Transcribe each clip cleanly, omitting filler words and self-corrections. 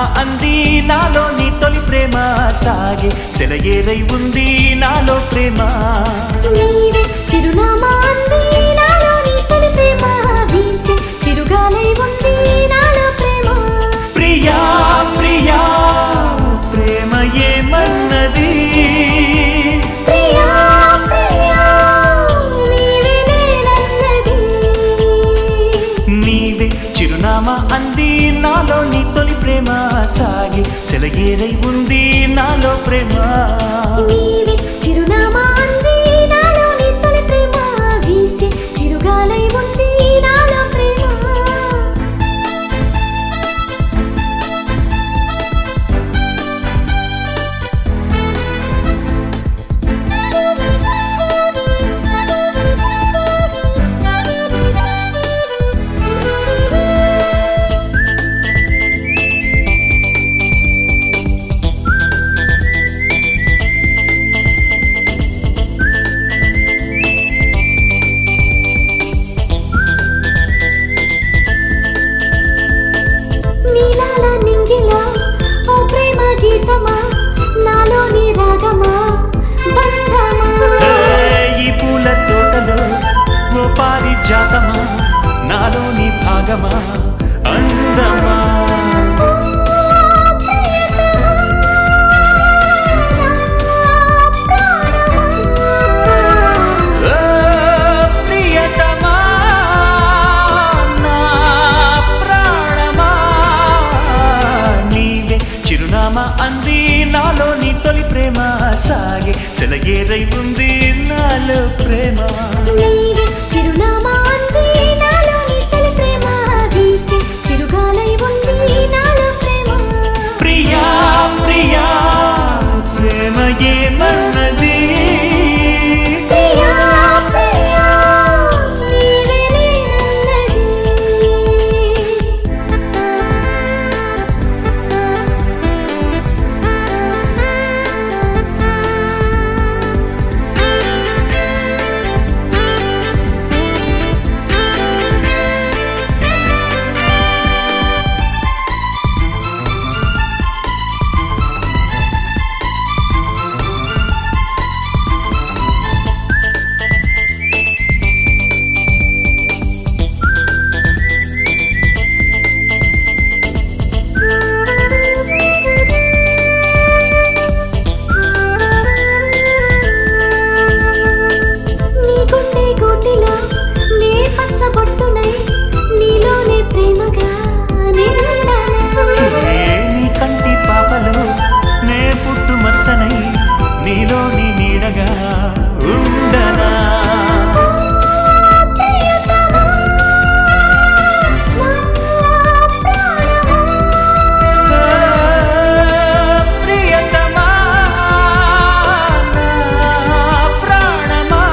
అంది నాలోని తొలి ప్రేమ సాగే సెలయేరై ఉంది నాలో ప్రేమ నీవే చిరునామా అంది నాలోని తొలి ప్రేమ వీచే చిరుగాలై ఉంది నాలో ప్రేమ ప్రియా ప్రియా ప్రేమ ఏమన్నది ప్రియా ప్రియా నీవే నేనన్నది నీవే చిరునామా అంది నాలోని తొలి ప్రేమ సాగే సెలయేరై ఉంది నాలో ప్రేమ నీవే చిరునామా అంది నాలోని తొలి ప్రేమ వీచే చిరుగాలై ఉంది నాలో ప్రేమ నీలాల నింగిలో ఓ ప్రేమ గీతమా నాలోని రాగమా బంధమా ఈ పూల తోటలో ఓ పారిజాతమా నాలోని భాగమా అందమా ఓ ప్రియతమా నా ప్రాణమా నీవే చిరునామా అంది నాలోని తొలి ప్రేమ సాగే సెలయేరై ఉంది నాలో ప్రేమ నీవే చిరునామా అంది నాలోని తొలి ప్రేమ వీచే చిరుగాలై ఉంది నాలో ప్రేమ ప్రియా ప్రియా ప్రేమ ఏమన్నది ప్రియా ప్రియా నీవే నేనన్నది నీ గుండె గూటిలో నే పచ్చబొట్టునై నీలోనే ప్రేమగా నిండనా నీ కంటి పాపలో నే పుట్టు మత్సనై నీలోని నీడగా ఉండనా ప్రియతమా నా ప్రాణమా ప్రియతమా నా ప్రాణమా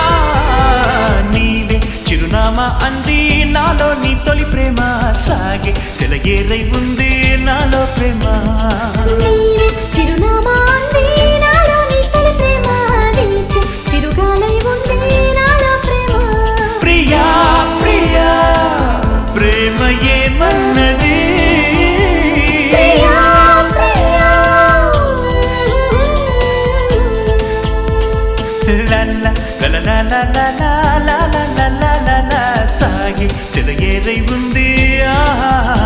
నీవే చిరునామా అంది నాలోని తొలి ప్రేమ సాగే సెలయేరై ఉంది నాలో ప్రేమ నీవే చిరునామా అంది నాలోని తొలి ప్రేమ వీచే చిరుగాలై ఉంది నాలో ప్రేమ ప్రియా ప్రియా ప్రేమ ఏమన్నది ప్రియా ప్రియా లల్ల లల లల లల లల లల లల సాగి సెలయేరై ఉంది ఆహా